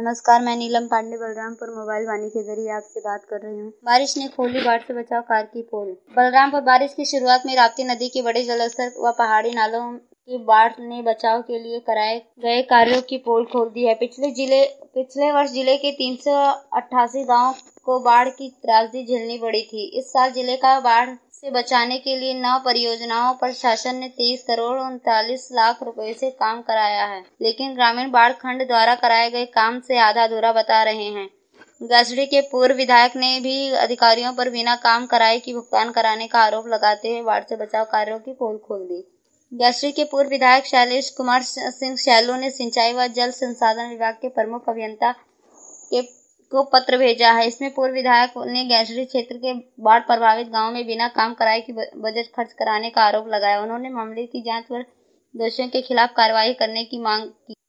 नमस्कार, मैं नीलम पांडे बलरामपुर मोबाइल वाणी के जरिए आपसे बात कर रही हूँ। बारिश ने खोली बाढ़ से बचाव कार्य की पोल। बलरामपुर बारिश की शुरुआत में राप्ती नदी के बड़े जलस्तर व पहाड़ी नालों की बाढ़ ने बचाव के लिए कराए गए कार्यों की पोल खोल दी है। पिछले वर्ष जिले के 388 गाँव को बाढ़ की त्रासदी झेलनी पड़ी थी। इस साल जिले का बाढ़ से बचाने के लिए 9 परियोजनाओं पर शासन ने 23 करोड़ 39 लाख रुपए से काम कराया है, लेकिन ग्रामीण बाढ़ खंड द्वारा कराए गए काम से आधा अधूरा बता रहे हैं। गैसडी के पूर्व विधायक ने भी अधिकारियों पर बिना काम कराए की भुगतान कराने का आरोप लगाते हुए बाढ़ से बचाव कार्यों की पोल खोल दी। गैसडी के पूर्व विधायक शैलेश कुमार सिंह शैलो ने सिंचाई व जल संसाधन विभाग के प्रमुख अभियंता को पत्र भेजा है। इसमें पूर्व विधायक ने गैसडी क्षेत्र के बाढ़ प्रभावित गांव में बिना काम कराए की बजट खर्च कराने का आरोप लगाया। उन्होंने मामले की जांच कर दोषियों के खिलाफ कार्रवाई करने की मांग की।